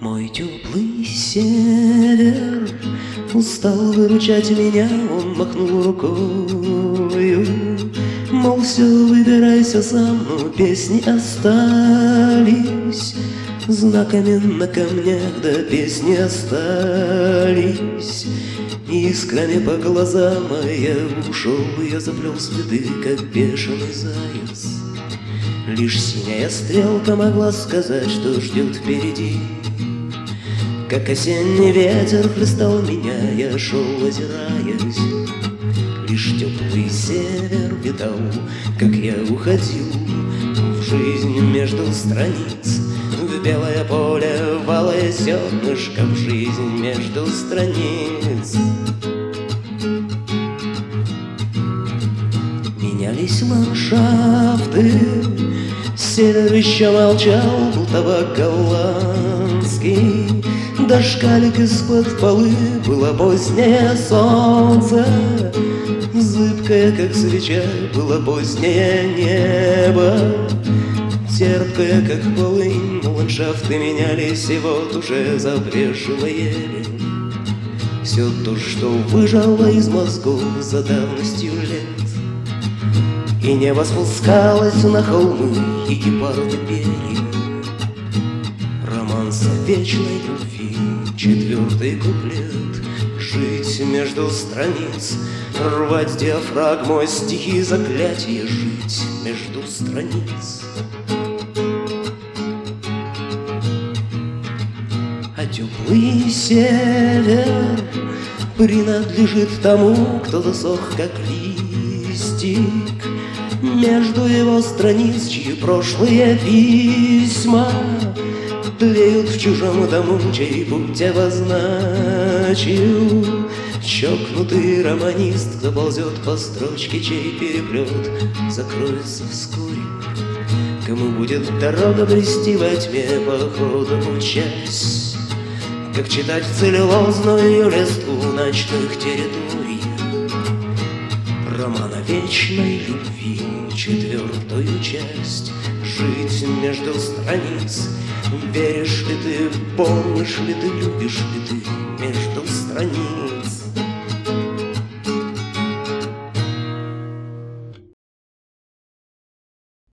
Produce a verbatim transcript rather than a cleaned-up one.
Мой теплый север устал выручать меня, он махнул рукою, мол, все, выбирайся сам, но песни остались знаками на камнях, да песни остались искрами по глазам, а я ушел, я заплел следы, как бешеный заяц. Лишь синяя стрелка могла сказать, что ждет впереди. Как осенний ветер хлестал меня, я шел, озираясь. Лишь теплый север витал, как я уходил в жизнь между страниц. В белое поле, в алое зернышко, в жизнь между страниц. Менялись ландшафты, север еще молчал, был табак голландский. Дожкалик из-под полы, было позднее солнце, зыбкое, как свеча, было позднее небо, терпкое, как полынь. Ландшафты менялись, и вот уже забрежила ель. Все то, что выжало из мозгов за давностью лет. И небо спускалось на холмы, и гепарды пели романс о вечной любви, четвертый куплет. Жить между страниц, рвать диафрагмой стихи заклятия, жить между страниц. А теплый север принадлежит тому, кто засох, как листик между его страниц, чьи прошлые письма тлеют в чужом дому, чей путь обозначил чокнутый романист, кто ползет по строчке, чей переплет закроется вскоре. Кому будет дорога брести во тьме, походу учась, как читать целлюлозную листву ночных территорий. Роман о вечной любви, четвертую часть, жить между страниц. Веришь ли ты, помнишь ли ты, любишь ли ты между страниц?